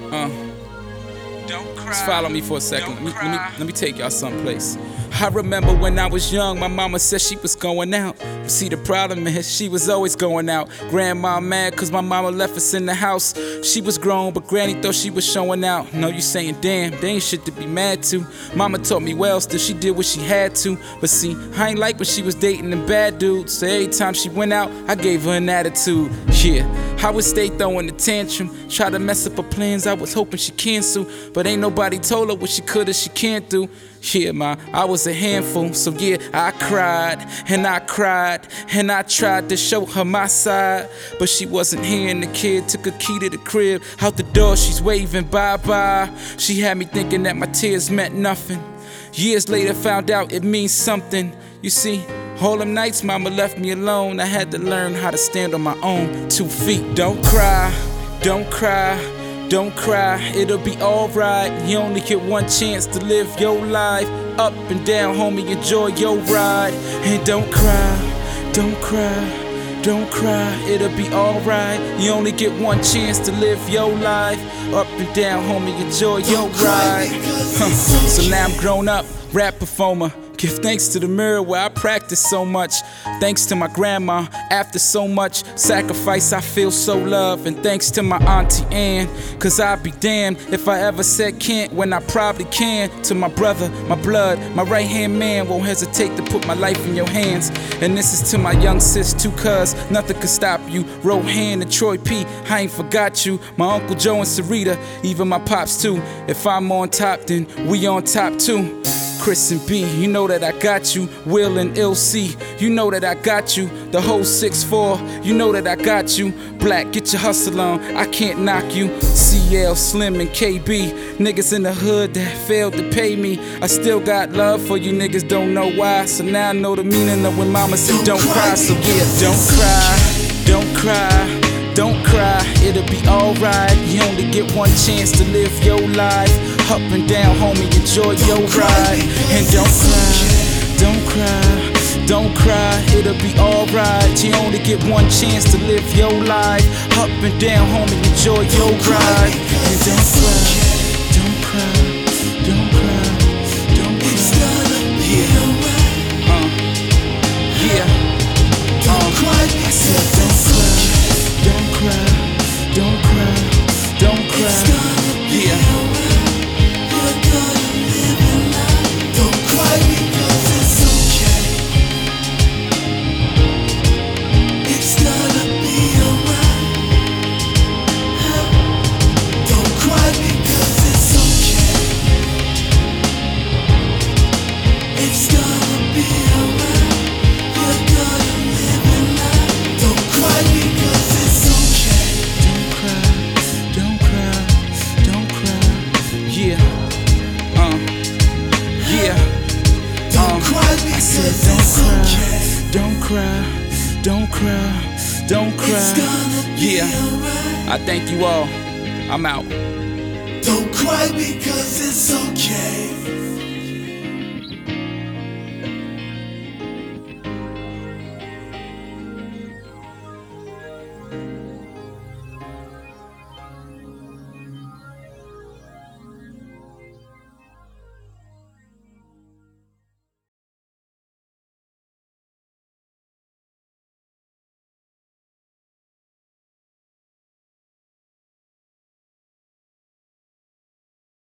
Just follow me for a second. Let me take y'all someplace. I remember when I was young, my mama said she was going out. See, the problem is she was always going out. Grandma mad cause my mama left us in the house. She was grown, but granny thought she was showing out. No, you saying, damn, they ain't shit to be mad to. Mama taught me well, still she did what she had to. But see, I ain't like when she was dating them bad dudes. So every time she went out, I gave her an attitude. Yeah, I would stay throwing the tantrum. Try to mess up her plans, I was hoping she cancel. But ain't nobody told her what she could or she can't do. Yeah, ma, I was a handful, so yeah, I cried, and I cried, and I tried to show her my side. But she wasn't hearing. The kid took a key to the crib. Out the door, she's waving bye-bye. She had me thinking that my tears meant nothing. Years later, found out it means something. You see, all them nights mama left me alone. I had to learn how to stand on my own 2 feet. Don't cry, don't cry. Don't cry, it'll be alright. You only get one chance to live your life. Up and down, homie, enjoy your ride. And don't cry, don't cry, don't cry, it'll be alright. You only get one chance to live your life. Up and down, homie, enjoy your ride. So now I'm grown up, rap performer. Give thanks to the mirror where I practice so much. Thanks to my grandma, after so much sacrifice I feel so loved. And thanks to my auntie Ann, cause I'd be damned if I ever said can't when I probably can. To my brother, my blood, my right hand man, won't hesitate to put my life in your hands. And this is to my young sis too, cuz nothing could stop you. Rohan and Troy P, I ain't forgot you. My Uncle Joe and Sarita, even my pops too. If I'm on top, then we on top too. Chris and B, you know that I got you. Will and Ill C, you know that I got you. The whole 6'4", you know that I got you. Black, get your hustle on, I can't knock you. CL, Slim, and KB, niggas in the hood that failed to pay me. I still got love for you niggas, don't know why. So now I know the meaning of when mama said don't cry. So yeah, don't cry, don't cry, don't cry, it'll be alright. You only get one chance to live your life. Up and down, homie, enjoy your ride. And don't cry, don't cry, don't cry, it'll be alright. You only get one chance to live your life. Up and down, homie, enjoy your ride. And don't cry, don't cry, don't cry, don't cry. It's gonna be alright. Yeah. Don't cry. I said don't cry, don't cry, don't cry, don't cry. Yeah. Don't cry, don't cry, don't cry. Yeah, I thank you all. I'm out. Don't cry because it's okay.